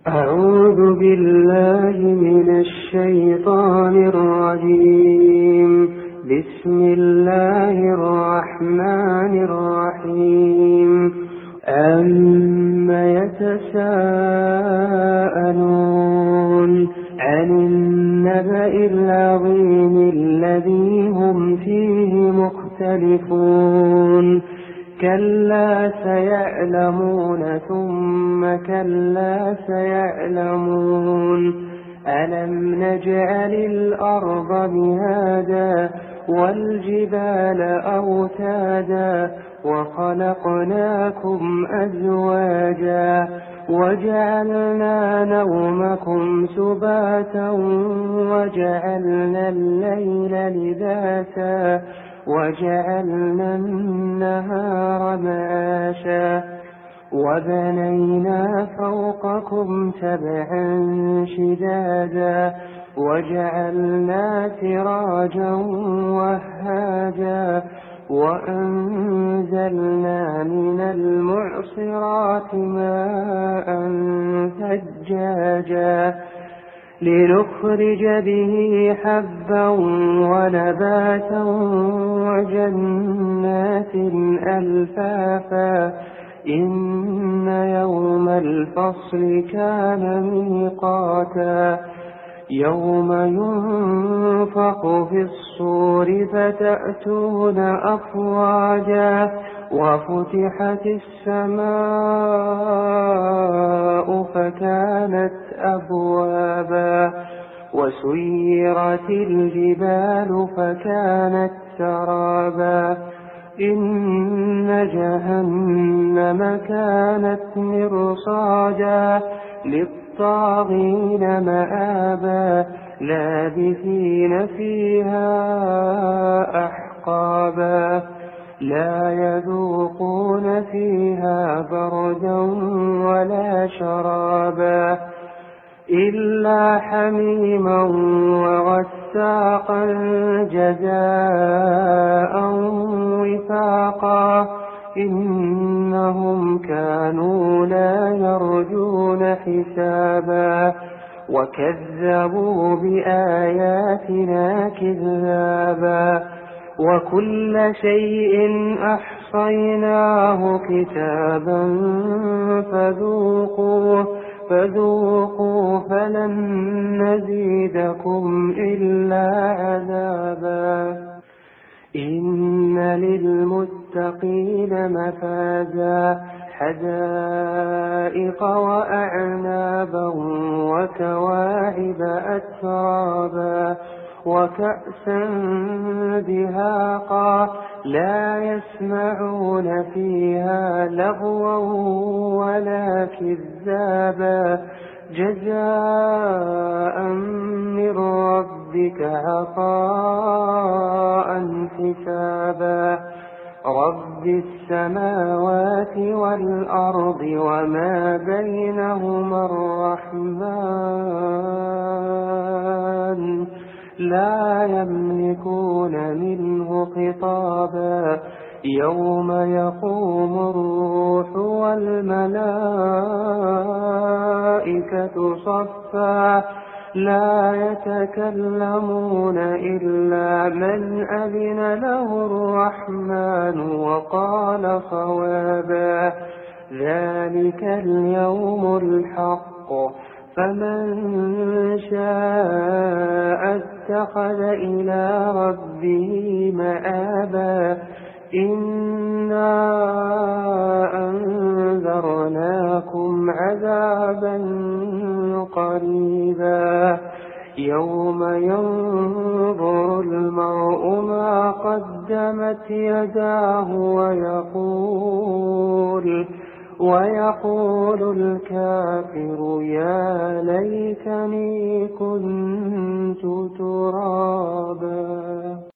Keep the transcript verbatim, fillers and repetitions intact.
أعوذ بالله من الشيطان الرجيم. بسم الله الرحمن الرحيم. أَمَّ يتساءلون عن النبأ العظيم الذي هم فيه مختلفون كلا سيعلمون ثم كلا سيعلمون ألم نجعل الأرض مهادا والجبال أوتادا وخلقناكم أزواجا وجعلنا نومكم سباتا وجعلنا الليل لباسا وجعلنا النهار معاشا وبنينا فوقكم سبعا شدادا وجعلنا سراجا وهاجا وأنزلنا من المعصرات ماء ثجاجا لنخرج به حبا ونباتا وجنات ألفافا إن يوم الفصل كان ميقاتا يوم ينفخ في الصور فتأتون أفواجا وفتحت السماء فكانت أبوابا وسيرت الجبال فكانت سرابا إن جهنم كانت مرصادا للطاغين مآبا لابثين فيها أحقابا لا يذوقون فيها بردا ولا شرابا إلا حميما وغساقا جزاء وفاقا إنهم كانوا لا يرجون حسابا وكذبوا بآياتنا كذابا وكل شيء أحصيناه كتابا فذوقوه فذوقوا فلن نزيدكم إلا عذابا إن للمتقين مفازا حدائق وأعنابا وكواعب أترابا وكأسا دهاقا لا يسمعون فيها لغوا ولا كذابا جزاء من ربك عطاء حسابا رب السماوات والأرض وما بينهما الرحمن لا يملكون منه خطابا يوم يقوم الروح والملائكة صفا لا يتكلمون إلا من أذن له الرحمن وقال صوابا ذلك اليوم الحق فمن شاء اتخذ إلى ربه مآبا إنا أنذرناكم عذابا قريبا يوم ينظر المرء ما قدمت يداه ويقول ويقول الكافر يا ليتني كنت ترابا.